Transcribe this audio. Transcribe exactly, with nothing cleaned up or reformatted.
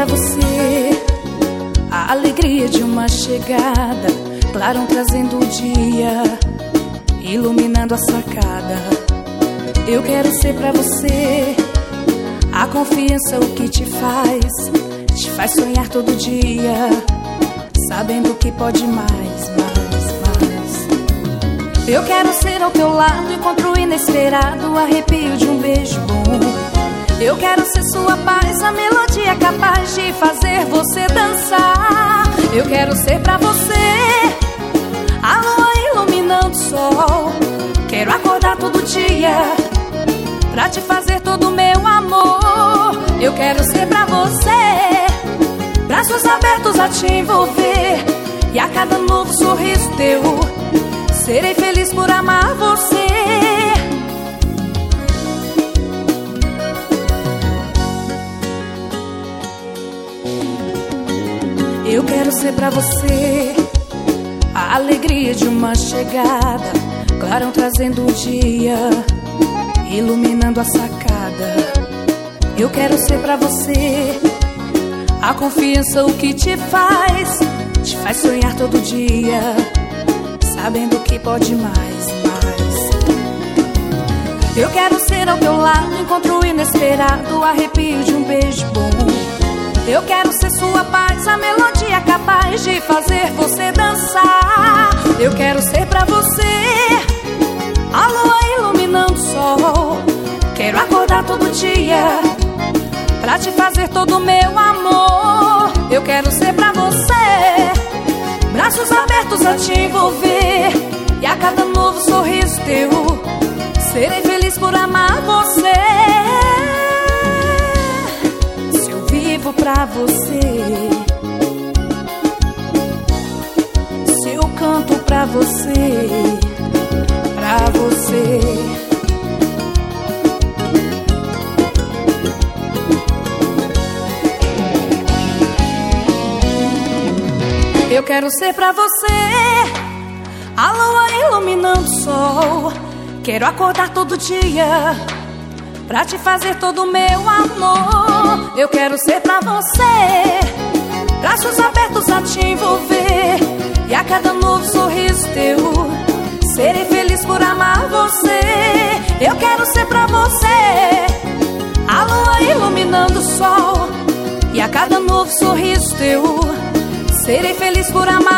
pra você a alegria de uma chegada, clarão trazendo o dia, iluminando a sacada. Eu quero ser pra você a confiança, o que te faz, te faz sonhar todo dia, sabendo que pode mais, mais, mais. Eu quero ser ao teu lado, encontro inesperado, o arrepio de um beijo bom. Eu quero ser sua paz, a melodia capaz de fazer você dançar. Eu quero ser pra você a lua iluminando o sol. Quero acordar todo dia pra te fazer todo o meu amor. Eu quero ser pra você braços abertos a te envolver, e a cada novo sorriso teu serei feliz por amar você. Eu quero ser pra você a alegria de uma chegada, clarão trazendo o dia, iluminando a sacada. Eu quero ser pra você a confiança, o que te faz, te faz sonhar todo dia, sabendo que pode mais, mais. Eu quero ser ao teu lado, encontro inesperado, o arrepio de um beijo bom. Eu quero ser sua paz, a melodia capaz de fazer você dançar. Eu quero ser pra você a lua iluminando o sol. Quero acordar todo dia pra te fazer todo o meu amor. Eu quero ser pra você braços abertos a te envolver, e a cada novo sorriso teu serei feliz por amar você. Se eu vivo pra você, se eu canto pra você, pra você. Eu quero ser pra você a lua iluminando o sol. Quero acordar todo dia pra te fazer todo o meu amor. Eu quero ser pra você braços abertos a te envolver, e a cada novo sorriso teu serei feliz por amar você. Eu quero ser pra você a lua iluminando o sol, e a cada novo sorriso teu serei feliz por amar